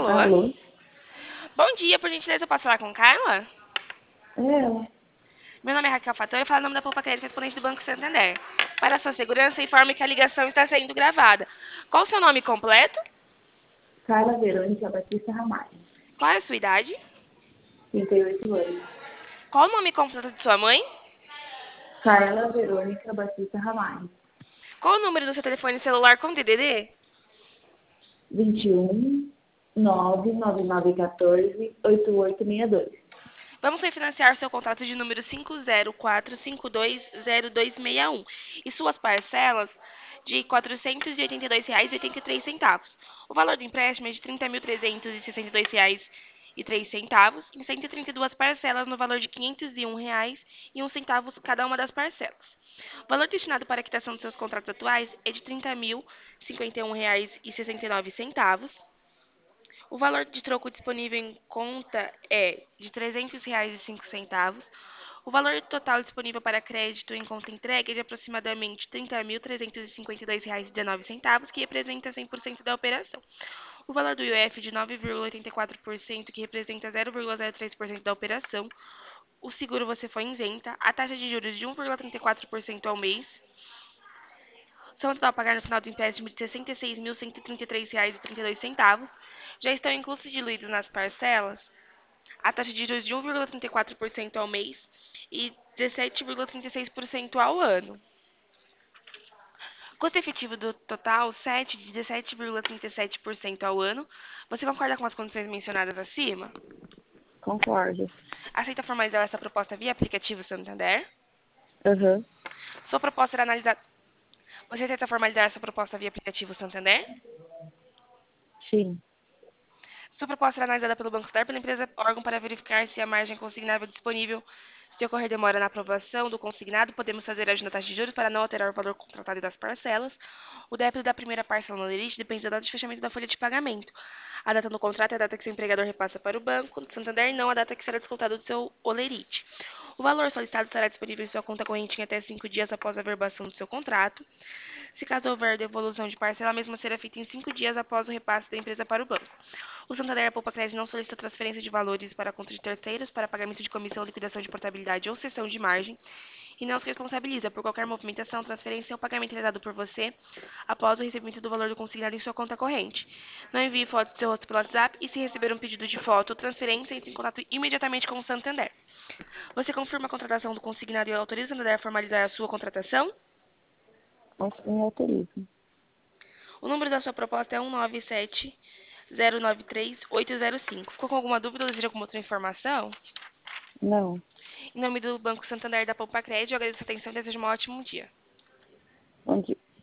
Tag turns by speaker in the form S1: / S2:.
S1: Alô?
S2: Alô?
S1: Bom dia, por gentileza, eu posso falar com Carla?
S2: É ela.
S1: Meu nome é Raquel Fatão e eu falo em nome da Poupa Crédito, respondente do Banco Santander. Para sua segurança, informe que a ligação está sendo gravada. Qual o seu nome completo?
S2: Carla Verônica Batista Ramalho,
S1: Qual é a sua idade?
S2: 38 anos.
S1: Qual o nome completo de sua mãe?
S2: Carla Verônica Batista Ramalho,
S1: Qual o número do seu telefone celular com DDD?
S2: 21 99914 8862.
S1: Vamos refinanciar seu contrato de número 504520261 e suas parcelas de R$ 482,83. O valor do empréstimo é de R$ 30.362,03 em 132 parcelas no valor de R$ 501,01 cada uma das parcelas. O valor destinado para a quitação dos seus contratos atuais é de R$ 30.051,69. O valor de troco disponível em conta é de R$ 300,05. O valor total disponível para crédito em conta entregue é de aproximadamente R$ 30.352,19, que representa 100% da operação. O valor do IOF de 9,84%, que representa 0,03% da operação. O seguro você foi isenta. A taxa de juros de 1,34% ao mês. São total a pagar no final do empréstimo de R$ 66.133,32. Já estão inclusos diluídos nas parcelas a taxa de juros de 1,34% ao mês e 17,36% ao ano. Custo efetivo do total, 7 de 17,37% ao ano. Você concorda com as condições mencionadas acima?
S2: Concordo.
S1: Aceita formalizar essa proposta via aplicativo Santander?
S2: Aham.
S1: Sua proposta será analisada. Você aceita formalizar essa proposta via aplicativo Santander?
S2: Sim.
S1: Sua proposta será analisada pelo Banco Santander pela empresa órgão para verificar se a margem consignável disponível. Se ocorrer demora na aprovação do consignado, podemos fazer ajuste na taxa de juros para não alterar o valor contratado das parcelas. O débito da primeira parcela no lerite depende da data de fechamento da folha de pagamento. A data do contrato é a data que seu empregador repassa para o Banco Santander, não a data que será descontado do seu olerite. O valor solicitado será disponível em sua conta corrente em até 5 dias após a verbação do seu contrato. Se caso houver devolução de parcela, a mesma será feita em 5 dias após o repasse da empresa para o banco. O Santander Poupa Crédito não solicita transferência de valores para a conta de terceiros, para pagamento de comissão, liquidação de portabilidade ou cessão de margem e não se responsabiliza por qualquer movimentação, transferência ou pagamento realizado por você após o recebimento do valor do consignado em sua conta corrente. Não envie foto do seu rosto pelo WhatsApp e se receber um pedido de foto ou transferência, entre em contato imediatamente com o Santander. Você confirma a contratação do consignado e autoriza o Santander a formalizar a sua contratação?
S2: Sim, autorizo.
S1: O número da sua proposta é 197-093-805. Ficou com alguma dúvida ou deseja alguma outra informação?
S2: Não.
S1: Em nome do Banco Santander da Poupa Crédito, eu agradeço a atenção e desejo um ótimo dia.
S2: Bom dia.